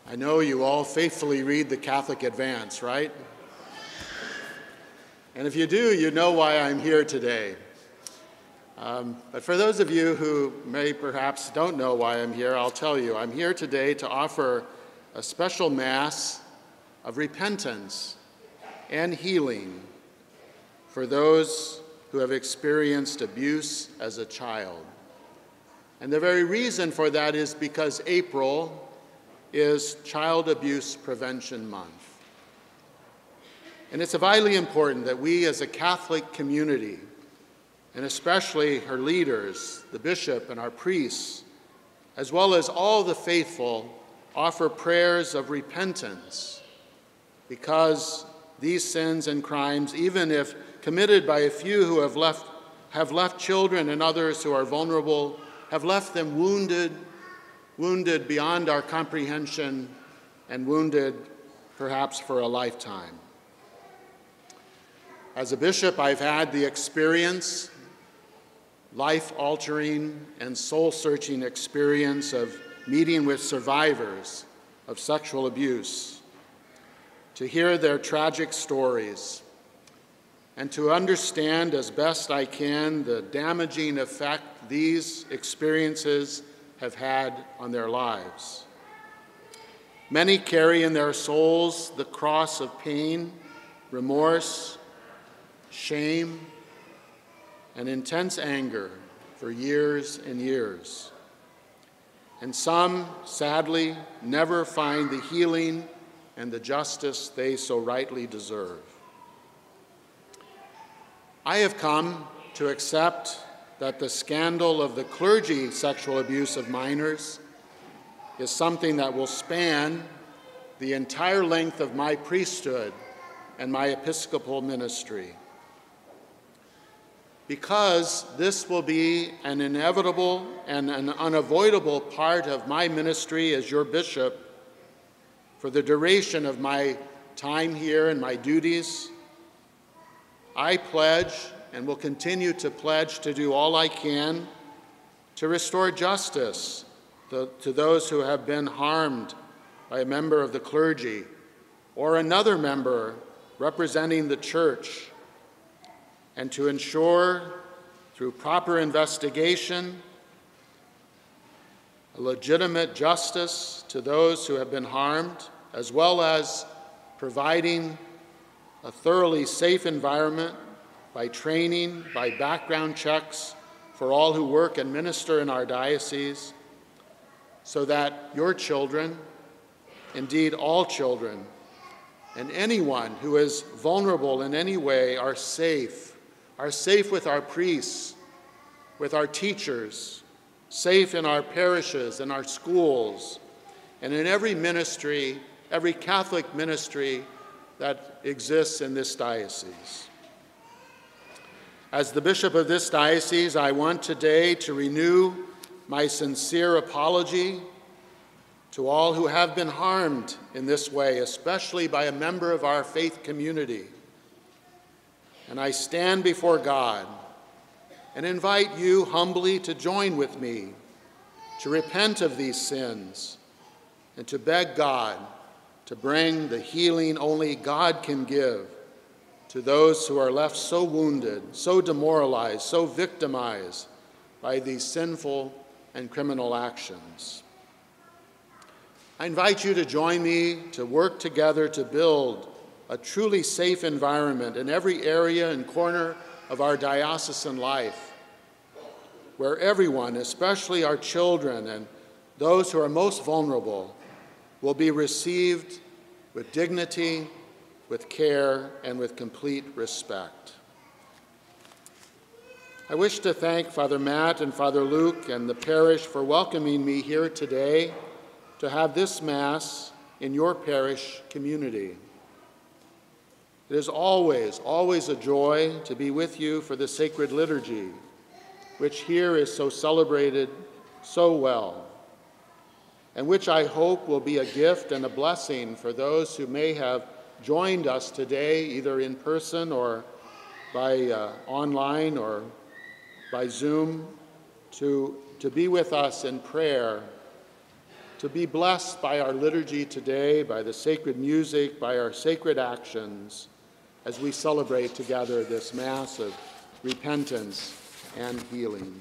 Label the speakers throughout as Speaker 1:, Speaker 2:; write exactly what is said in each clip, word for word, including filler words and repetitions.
Speaker 1: I know you all faithfully read the Catholic Advance, right? And if you do, you know why I'm here today. Um, but for those of you who may perhaps don't know why I'm here, I'll tell you. I'm here today to offer a special Mass of repentance and healing for those who have experienced abuse as a child. And the very reason for that is because April is Child Abuse Prevention Month. And it's vitally important that we as a Catholic community, and especially her leaders, the bishop and our priests, as well as all the faithful, offer prayers of repentance, because these sins and crimes, even if committed by a few who have left, have left children and others who are vulnerable, have left them wounded, wounded beyond our comprehension, and wounded perhaps for a lifetime. As a bishop, I've had the experience, life-altering and soul-searching experience of meeting with survivors of sexual abuse, to hear their tragic stories, and to understand as best I can the damaging effect these experiences have had on their lives. Many carry in their souls the cross of pain, remorse, shame, and intense anger for years and years. And some, sadly, never find the healing and the justice they so rightly deserve. I have come to accept that the scandal of the clergy sexual abuse of minors is something that will span the entire length of my priesthood and my episcopal ministry, because this will be an inevitable and an unavoidable part of my ministry as your bishop for the duration of my time here and my duties. I pledge and will continue to pledge to do all I can to restore justice to, to those who have been harmed by a member of the clergy or another member representing the church, and to ensure, through proper investigation, a legitimate justice to those who have been harmed, as well as providing a thoroughly safe environment by training, by background checks for all who work and minister in our diocese, so that your children, indeed all children, and anyone who is vulnerable in any way are safe, are safe with our priests, with our teachers, safe in our parishes and our schools, and in every ministry, every Catholic ministry that exists in this diocese. As the bishop of this diocese, I want today to renew my sincere apology to all who have been harmed in this way, especially by a member of our faith community. And I stand before God and invite you humbly to join with me to repent of these sins and to beg God to bring the healing only God can give to those who are left so wounded, so demoralized, so victimized by these sinful and criminal actions. I invite you to join me to work together to build a truly safe environment in every area and corner of our diocesan life, where everyone, especially our children and those who are most vulnerable, will be received with dignity, with care, and with complete respect. I wish to thank Father Matt and Father Luke and the parish for welcoming me here today to have this Mass in your parish community. It is always, always a joy to be with you for the sacred liturgy, which here is so celebrated so well, and which I hope will be a gift and a blessing for those who may have joined us today, either in person or by uh, online or by Zoom, to, to be with us in prayer to be blessed by our liturgy today, by the sacred music, by our sacred actions, as we celebrate together this Mass of repentance and healing.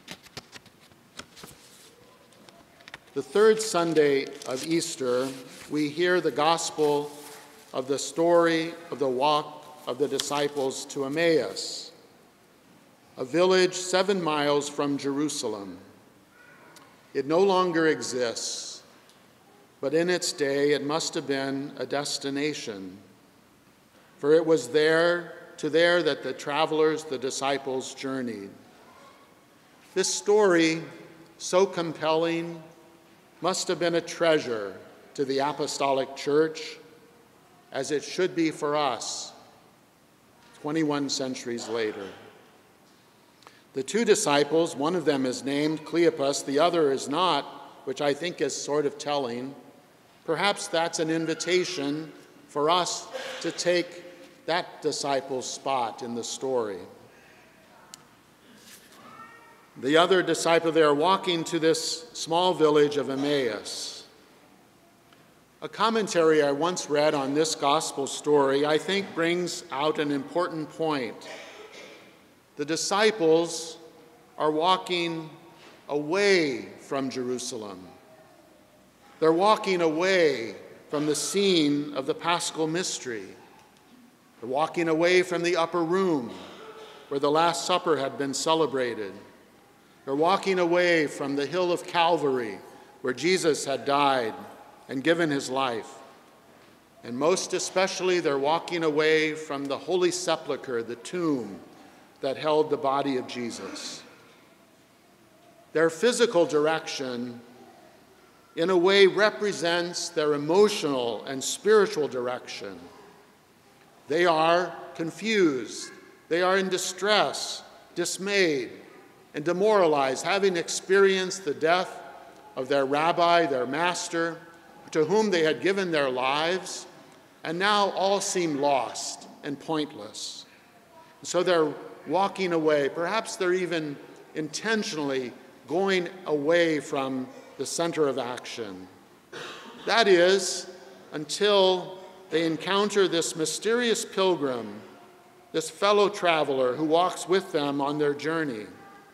Speaker 1: The third Sunday of Easter, we hear the gospel of the story of the walk of the disciples to Emmaus, a village seven miles from Jerusalem. It no longer exists, but in its day it must have been a destination, for it was there, to there that the travelers, the disciples, journeyed. This story, so compelling, must have been a treasure to the apostolic church, as it should be for us, twenty-one centuries later. The two disciples, one of them is named Cleopas, the other is not, which I think is sort of telling. Perhaps that's an invitation for us to take that disciple's spot in the story. The other disciple, they are walking to this small village of Emmaus. A commentary I once read on this gospel story, I think, brings out an important point. The disciples are walking away from Jerusalem. They're walking away from the scene of the Paschal mystery. They're walking away from the upper room where the Last Supper had been celebrated. They're walking away from the hill of Calvary where Jesus had died and given his life. And most especially, they're walking away from the Holy Sepulchre, the tomb that held the body of Jesus. Their physical direction, in a way, represents their emotional and spiritual direction. They are confused. They are in distress, dismayed, and demoralized, having experienced the death of their rabbi, their master, to whom they had given their lives, and now all seem lost and pointless. So they're walking away. Perhaps they're even intentionally going away from the center of action. That is, until they encounter this mysterious pilgrim, this fellow traveler who walks with them on their journey.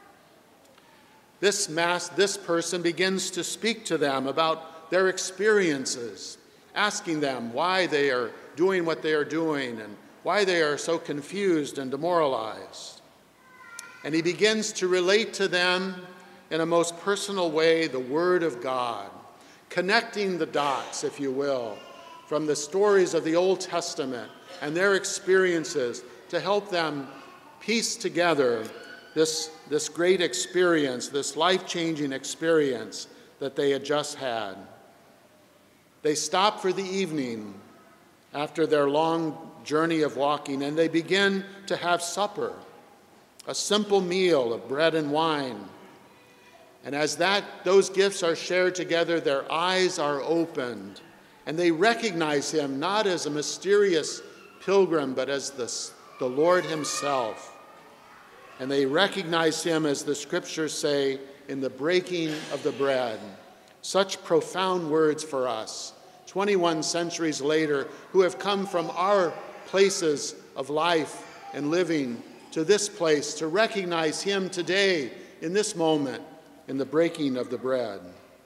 Speaker 1: This mass, this person begins to speak to them about their experiences, asking them why they are doing what they are doing and why they are so confused and demoralized. And he begins to relate to them in a most personal way the Word of God, connecting the dots, if you will, from the stories of the Old Testament and their experiences to help them piece together this, this great experience, this life-changing experience that they had just had. They stop for the evening after their long journey of walking, and they begin to have supper, a simple meal of bread and wine. And as that, those gifts are shared together, their eyes are opened, and they recognize him not as a mysterious pilgrim, but as the, the Lord himself. And they recognize him, as the scriptures say, in the breaking of the bread. Such profound words for us, twenty-one centuries later, who have come from our places of life and living to this place to recognize him today, in this moment, in the breaking of the bread.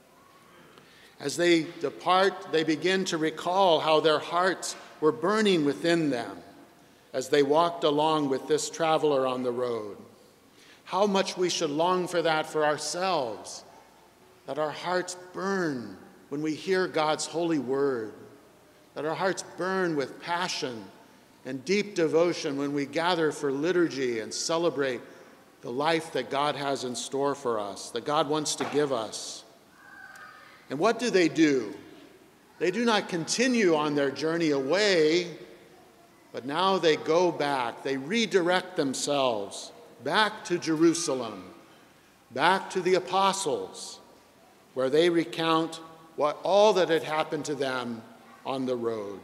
Speaker 1: As they depart, they begin to recall how their hearts were burning within them as they walked along with this traveler on the road. How much we should long for that for ourselves, that our hearts burn when we hear God's holy word, that our hearts burn with passion and deep devotion when we gather for liturgy and celebrate the life that God has in store for us, that God wants to give us. And what do they do? They do not continue on their journey away, but now they go back. They redirect themselves back to Jerusalem, back to the apostles, where they recount what all that had happened to them on the road.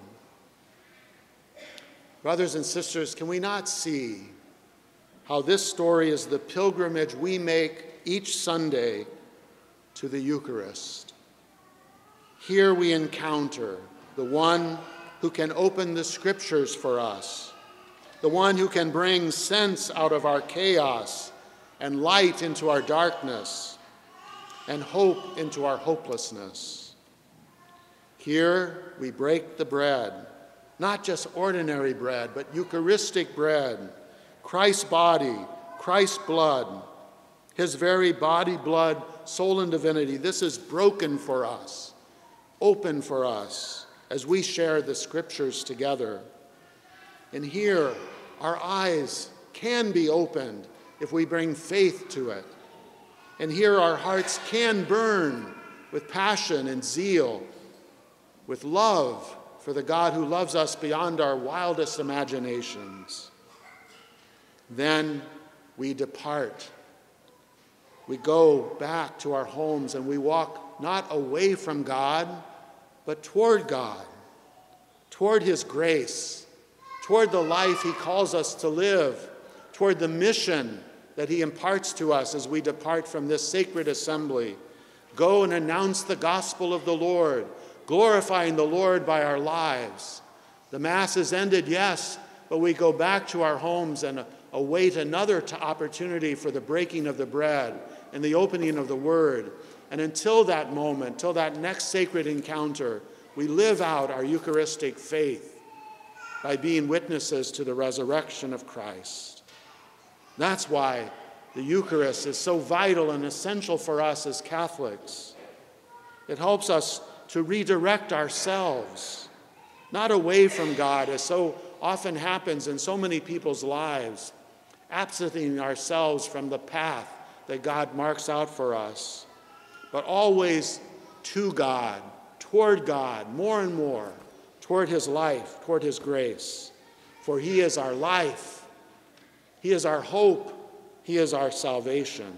Speaker 1: Brothers and sisters, can we not see how this story is the pilgrimage we make each Sunday to the Eucharist? Here we encounter the one who can open the scriptures for us, the one who can bring sense out of our chaos and light into our darkness and hope into our hopelessness. Here we break the bread, not just ordinary bread, but Eucharistic bread, Christ's body, Christ's blood, his very body, blood, soul, and divinity. This is broken for us, open for us, as we share the scriptures together. And here, our eyes can be opened if we bring faith to it. And here our hearts can burn with passion and zeal, with love for the God who loves us beyond our wildest imaginations. Then we depart. We go back to our homes and we walk not away from God, but toward God, toward his grace, toward the life he calls us to live, toward the mission that he imparts to us as we depart from this sacred assembly. Go and announce the gospel of the Lord, glorifying the Lord by our lives. The Mass is ended, yes, but we go back to our homes and await another t- opportunity for the breaking of the bread and the opening of the Word. And until that moment, until that next sacred encounter, we live out our Eucharistic faith by being witnesses to the resurrection of Christ. That's why the Eucharist is so vital and essential for us as Catholics. It helps us to redirect ourselves, not away from God, as so often happens in so many people's lives, absenting ourselves from the path that God marks out for us, but always to God, toward God, more and more, toward his life, toward his grace. For he is our life. He is our hope. He is our salvation.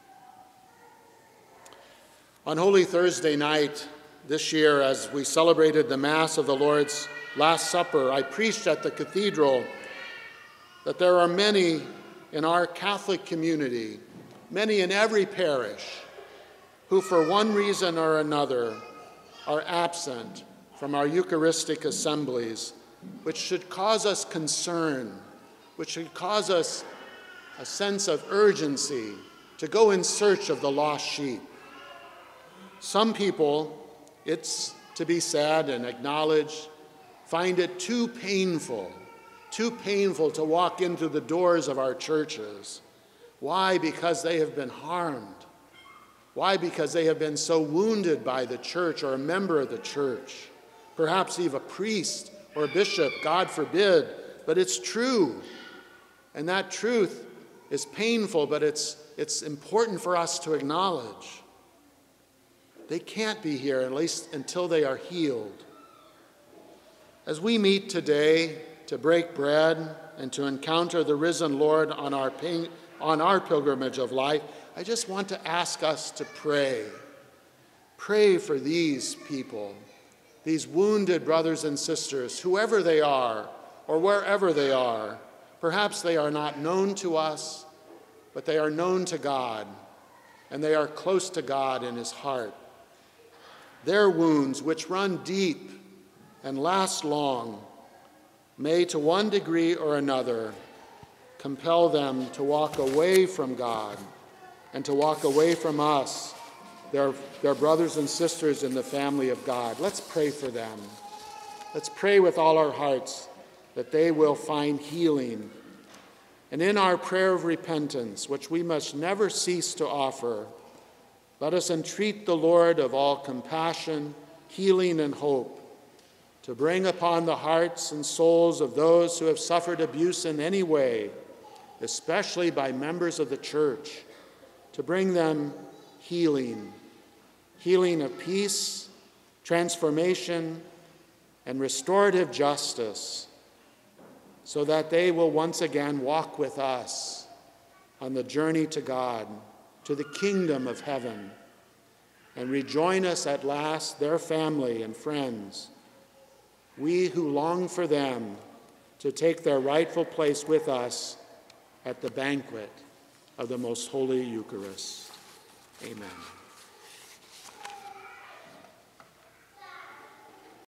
Speaker 1: On Holy Thursday night this year, as we celebrated the Mass of the Lord's Last Supper, I preached at the cathedral that there are many in our Catholic community, many in every parish, who for one reason or another are absent from our Eucharistic assemblies, which should cause us concern, which should cause us a sense of urgency to go in search of the lost sheep. Some people, it's to be said and acknowledged, find it too painful, too painful to walk into the doors of our churches. Why? Because they have been harmed. Why? Because they have been so wounded by the church or a member of the church, perhaps even a priest or a bishop, God forbid, but it's true. And that truth is painful, but it's, it's important for us to acknowledge. They can't be here, at least until they are healed. As we meet today to break bread and to encounter the risen Lord on our, pain, on our pilgrimage of life, I just want to ask us to pray. Pray for these people, these wounded brothers and sisters, whoever they are or wherever they are. Perhaps they are not known to us, but they are known to God, and they are close to God in his heart. Their wounds, which run deep and last long, may to one degree or another compel them to walk away from God and to walk away from us, their, their brothers and sisters in the family of God. Let's pray for them. Let's pray with all our hearts that they will find healing. And in our prayer of repentance, which we must never cease to offer, let us entreat the Lord of all compassion, healing, and hope to bring upon the hearts and souls of those who have suffered abuse in any way, especially by members of the church, to bring them healing, healing of peace, transformation, and restorative justice, so that they will once again walk with us on the journey to God, to the kingdom of heaven, and rejoin us at last, their family and friends, we who long for them to take their rightful place with us at the banquet of the most holy Eucharist. Amen.